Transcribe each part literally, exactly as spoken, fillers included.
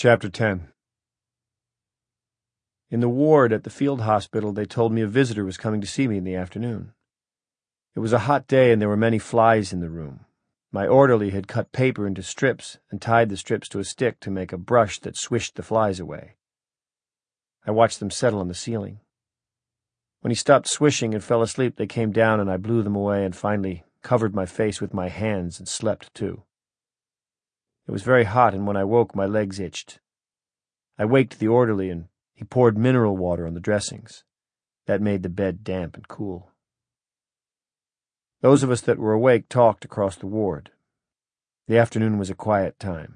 Chapter ten. In the ward at the field hospital, they told me a visitor was coming to see me in the afternoon. It was a hot day and there were many flies in the room. My orderly had cut paper into strips and tied the strips to a stick to make a brush that swished the flies away. I watched them settle on the ceiling. When he stopped swishing and fell asleep, they came down and I blew them away and finally covered my face with my hands and slept too. It was very hot, and when I woke, my legs itched. I waked the orderly, and he poured mineral water on the dressings. That made the bed damp and cool. Those of us that were awake talked across the ward. The afternoon was a quiet time.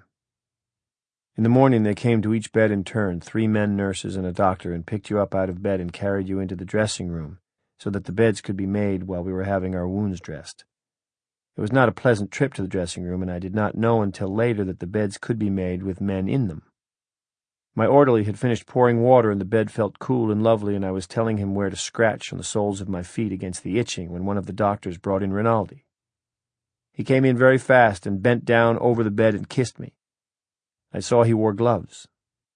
In the morning they came to each bed in turn, three men nurses and a doctor, and picked you up out of bed and carried you into the dressing room so that the beds could be made while we were having our wounds dressed. It was not a pleasant trip to the dressing room, and I did not know until later that the beds could be made with men in them. My orderly had finished pouring water and the bed felt cool and lovely, and I was telling him where to scratch on the soles of my feet against the itching when one of the doctors brought in Rinaldi. He came in very fast and bent down over the bed and kissed me. I saw he wore gloves.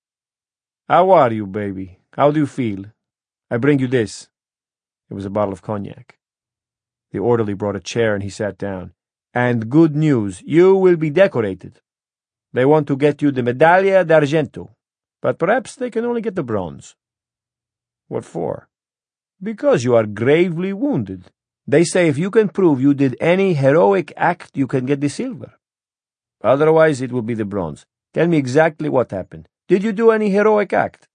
"How are you, baby? How do you feel? I bring you this." It was a bottle of cognac. The orderly brought a chair and he sat down. "And good news, you will be decorated. They want to get you the Medaglia d'Argento, but perhaps they can only get the bronze." "What for?" "Because you are gravely wounded. They say if you can prove you did any heroic act, you can get the silver. Otherwise, it will be the bronze. Tell me exactly what happened. Did you do any heroic act?"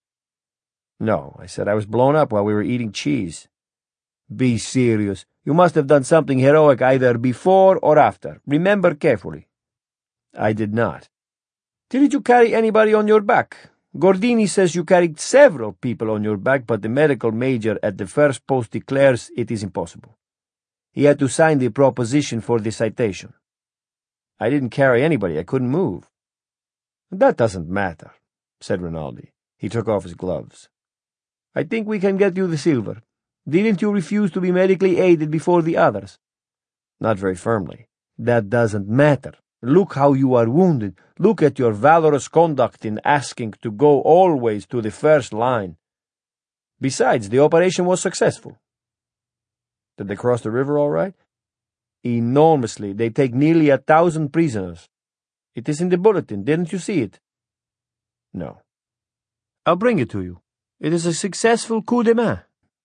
"No," I said. "I was blown up while we were eating cheese." "Be serious. You must have done something heroic either before or after. Remember carefully." "I did not." "Did you carry anybody on your back? Gordini says you carried several people on your back, but the medical major at the first post declares it is impossible. He had to sign the proposition for the citation." "I didn't carry anybody. I couldn't move." "That doesn't matter," said Rinaldi. He took off his gloves. "I think we can get you the silver. Didn't you refuse to be medically aided before the others?" "Not very firmly." "That doesn't matter. Look how you are wounded. Look at your valorous conduct in asking to go always to the first line. Besides, the operation was successful." "Did they cross the river all right?" "Enormously. They take nearly a thousand prisoners. It is in the bulletin. Didn't you see it?" "No." "I'll bring it to you. It is a successful coup de main."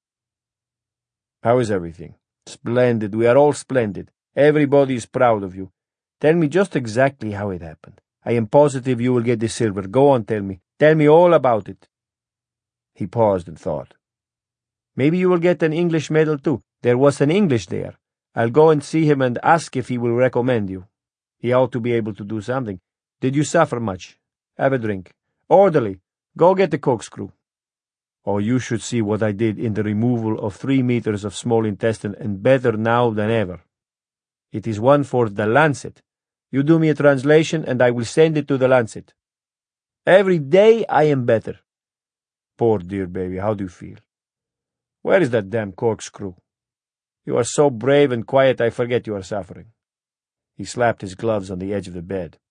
"How is everything?" "Splendid. We are all splendid. Everybody is proud of you. Tell me just exactly how it happened. I am positive you will get the silver. Go on, tell me. Tell me all about it." He paused and thought. "Maybe you will get an English medal too. There was an English there. I'll go and see him and ask if he will recommend you. He ought to be able to do something. Did you suffer much? Have a drink. Orderly, go get the corkscrew. Oh, you should see what I did in the removal of three meters of small intestine, and better now than ever. It is one for the Lancet. You do me a translation, and I will send it to the Lancet. Every day I am better." "Poor dear baby, how do you feel?" "Where is that damn corkscrew? You are so brave and quiet I forget you are suffering." He slapped his gloves on the edge of the bed.